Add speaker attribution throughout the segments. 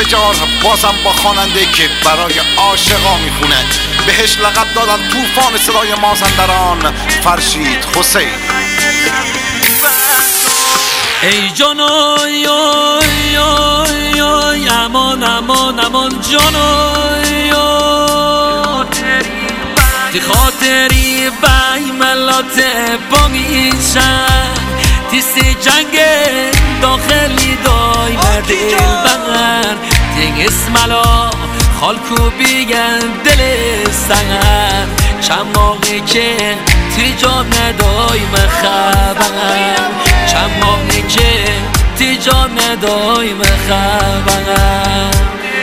Speaker 1: انفجار بازم با خواننده که برای عاشقا میخونه. بهش لقب دادن طوفان صدای مازندران، فرشید حسین.
Speaker 2: ای جانای امان امان امان جانای تی خاطری بای ملات بامیشن تی سی جنگ داخلی دای مردل بغر تی اسمالا خالکو بیگن دل سنگر چماقی که تی جا ندای مخبر چماقی که تی جا ندای مخبر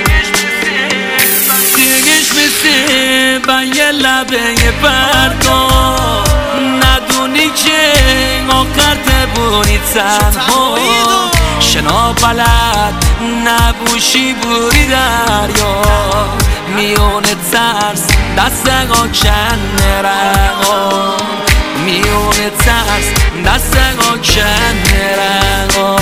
Speaker 2: دیگش میسی با یه لبه برگا ندونی که آخر بونی تنها شنا بلد نبوشی بوری دریا میون ترس دستگا کن رقا میون ترس دستگا کن رقا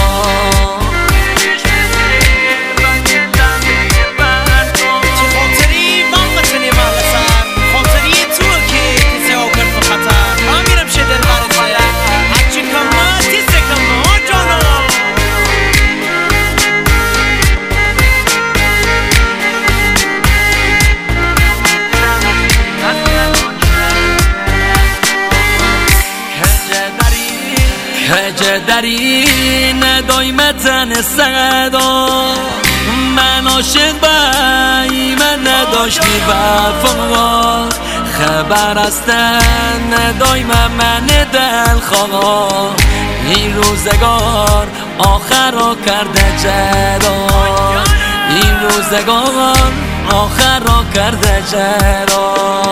Speaker 2: هجه در این دایمتن صدا من عاشق بایی من نداشتی وفا خبر هستن دایم من دل خواه این روزگار آخر را کرده جدا این روزگار آخر را کرده جدا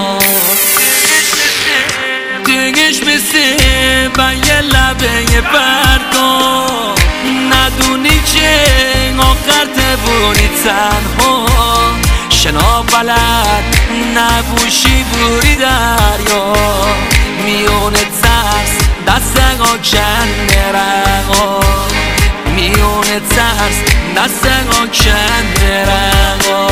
Speaker 2: دیگش میسی با یه لبه برگا ندونی که آخر تبونی تنها شنا بلد نبوشی بوری دریا میون ترس دستگا کن رقا میون ترس دستگا کن رقا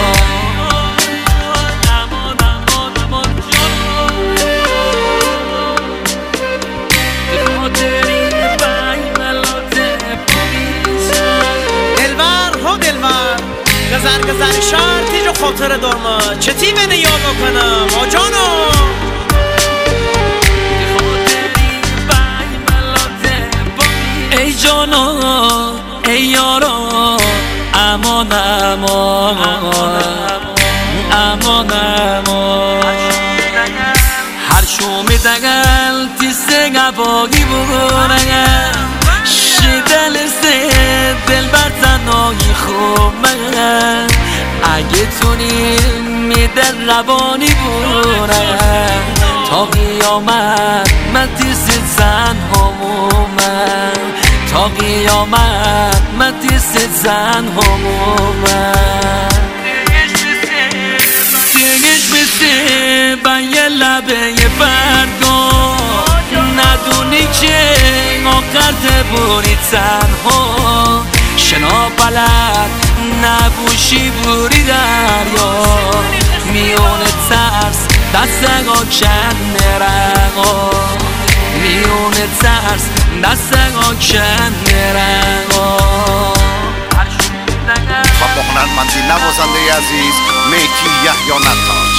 Speaker 3: گذر شهر تیجو خاطر دارم چتی بینه یاد کنم آجانا
Speaker 2: ای جانا ای یارا امان امان امان امان هر شومی دگل تیسه گواهی بگونگل شدل سه دل بر تنهایی خوب من اگه تونی میدل روانی بونم تا قیامت من تیسی زن همومم تا قیامت من تیسی زن همومم دیگش میسی با یه لبه برگا ندونی که آخر تبونی تنها شنا بلد نبوشی بوری دریا میون ترس دستگا کن رقا میون ترس دستگا کن رقا
Speaker 1: و هنرمندی نوازنده عزیز میتی یحیی نتاج.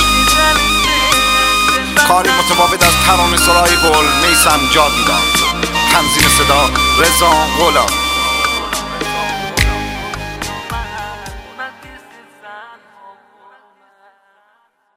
Speaker 1: کاری متفاوت از ترانه سرای گل میثم جاویدان. تنظیم صدا رضا غلام.